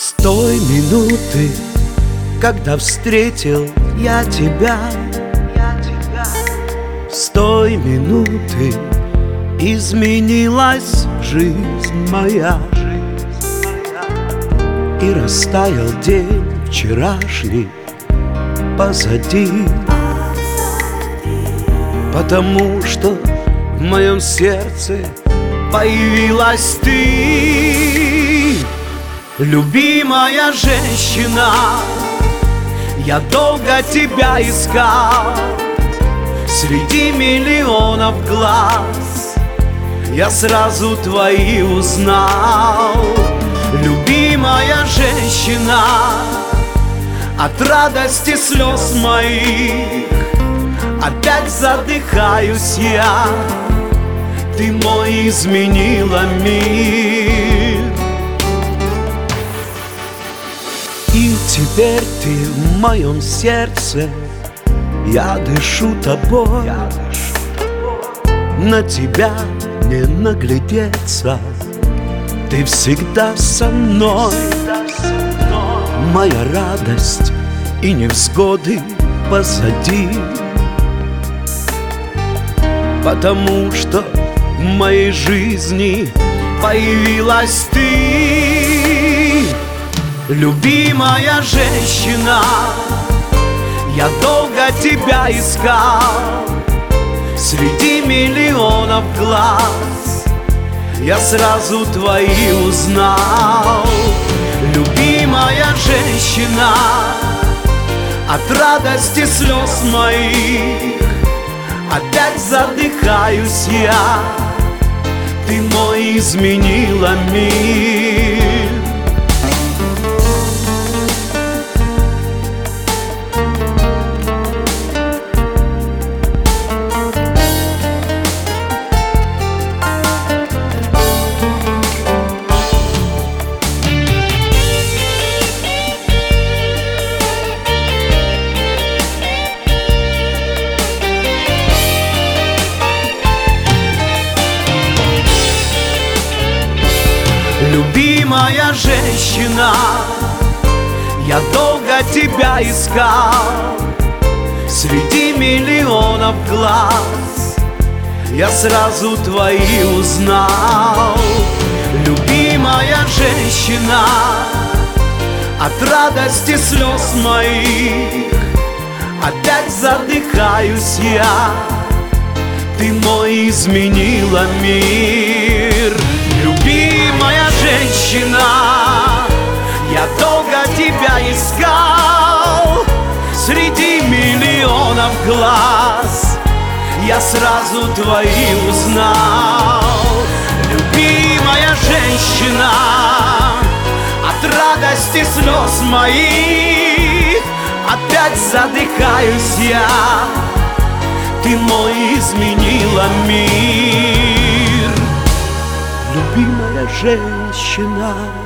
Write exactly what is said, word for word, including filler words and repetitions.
С той минуты, когда встретил я тебя, с той минуты изменилась жизнь моя. И растаял день вчерашний позади, потому что в моем сердце появилась ты, любимая женщина. Я долго тебя искал среди миллионов глаз, я сразу твои узнал. Любимая женщина, от радости слез моих опять задыхаюсь я. Ты мой изменила мир, и теперь ты в моем сердце. Я дышу тобой, на тебя не наглядеться. Ты всегда со мной, моя радость и невзгоды позади, потому что в моей жизни появилась ты, любимая женщина. Я долго тебя искал среди миллионов глаз, я сразу твои узнал. Любимая женщина, от радости слез моих опять задыхаюсь я. Ты мой изменила мир. Любимая женщина, я долго тебя искал среди миллионов глаз, я сразу твои узнал. Любимая женщина, от радости слез моих опять задыхаюсь я. Ты мой изменила мир. Любимая женщина, я долго тебя искал среди миллионов глаз, я сразу твои узнал. Любимая женщина, от радости слез моих опять задыхаюсь я. Ты мой изменила мир. Любимая женщина.